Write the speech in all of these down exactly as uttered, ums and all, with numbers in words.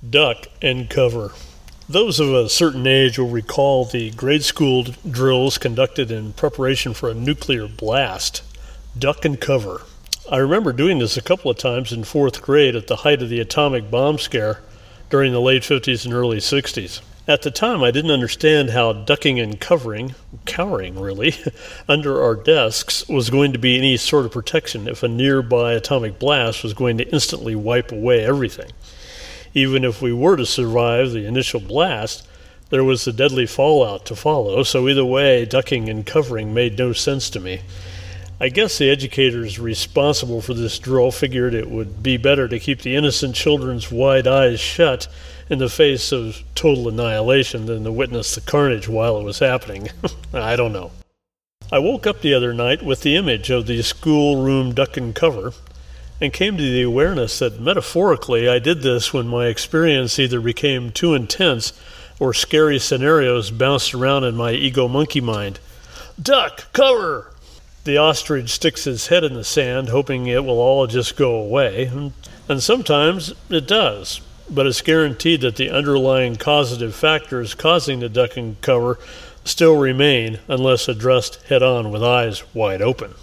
Duck and cover. Those of a certain age will recall the grade school drills conducted in preparation for a nuclear blast. Duck and cover. I remember doing this a couple of times in fourth grade at the height of the atomic bomb scare during the late fifties and early sixties. At the time, I didn't understand how ducking and covering, cowering really, under our desks was going to be any sort of protection if a nearby atomic blast was going to instantly wipe away everything. Even if we were to survive the initial blast, there was the deadly fallout to follow, so either way, ducking and covering made no sense to me. I guess the educators responsible for this drill figured it would be better to keep the innocent children's wide eyes shut in the face of total annihilation than to witness the carnage while it was happening. I don't know. I woke up the other night with the image of the schoolroom duck and cover, and came to the awareness that metaphorically I did this when my experience either became too intense or scary scenarios bounced around in my ego monkey mind. Duck, cover! The ostrich sticks his head in the sand, hoping it will all just go away, and, and sometimes it does, but it's guaranteed that the underlying causative factors causing the duck and cover still remain unless addressed head-on with eyes wide open.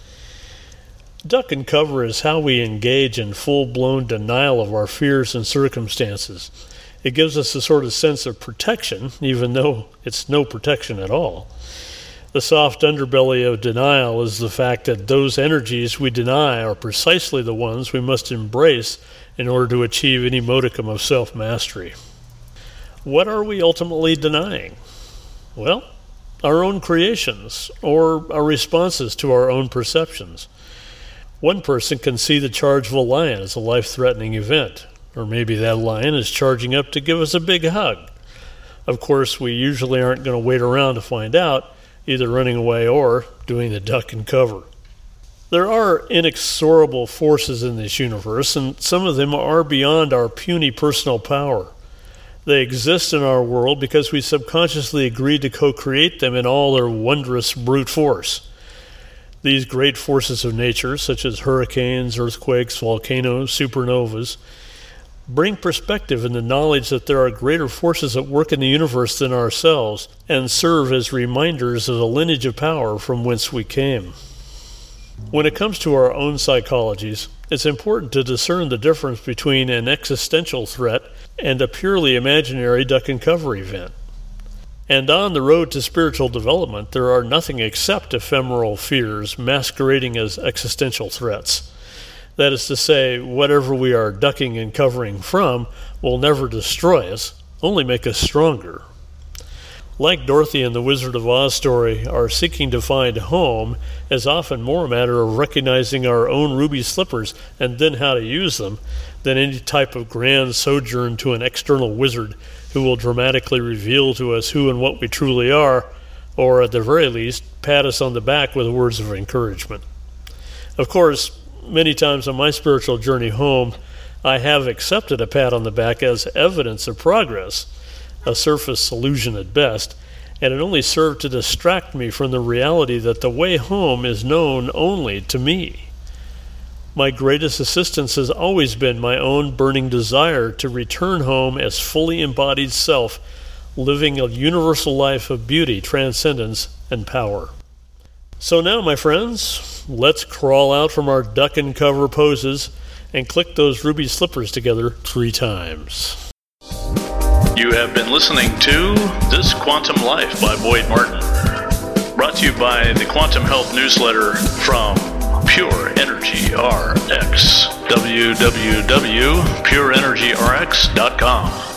Duck and cover is how we engage in full-blown denial of our fears and circumstances. It gives us a sort of sense of protection, even though it's no protection at all. The soft underbelly of denial is the fact that those energies we deny are precisely the ones we must embrace in order to achieve any modicum of self-mastery. What are we ultimately denying? Well, our own creations, or our responses to our own perceptions. One person can see the charge of a lion as a life-threatening event, or maybe that lion is charging up to give us a big hug. Of course, we usually aren't going to wait around to find out, either running away or doing the duck and cover. There are inexorable forces in this universe, and some of them are beyond our puny personal power. They exist in our world because we subconsciously agreed to co-create them in all their wondrous brute force. These great forces of nature, such as hurricanes, earthquakes, volcanoes, supernovas, bring perspective in the knowledge that there are greater forces at work in the universe than ourselves, and serve as reminders of the lineage of power from whence we came. When it comes to our own psychologies, it's important to discern the difference between an existential threat and a purely imaginary duck and cover event. And on the road to spiritual development, there are nothing except ephemeral fears masquerading as existential threats. That is to say, whatever we are ducking and covering from will never destroy us, only make us stronger. Like Dorothy in the Wizard of Oz story, our seeking to find home is often more a matter of recognizing our own ruby slippers and then how to use them than any type of grand sojourn to an external wizard who will dramatically reveal to us who and what we truly are, or at the very least, pat us on the back with words of encouragement. Of course, many times on my spiritual journey home, I have accepted a pat on the back as evidence of progress, a surface illusion at best, and it only served to distract me from the reality that the way home is known only to me. My greatest assistance has always been my own burning desire to return home as fully embodied self, living a universal life of beauty, transcendence, and power. So now, my friends, let's crawl out from our duck and cover poses and click those ruby slippers together three times. You have been listening to This Quantum Life by Boyd Martin. Brought to you by the Quantum Health Newsletter from Pure Energy R X. w w w dot pure energy r x dot com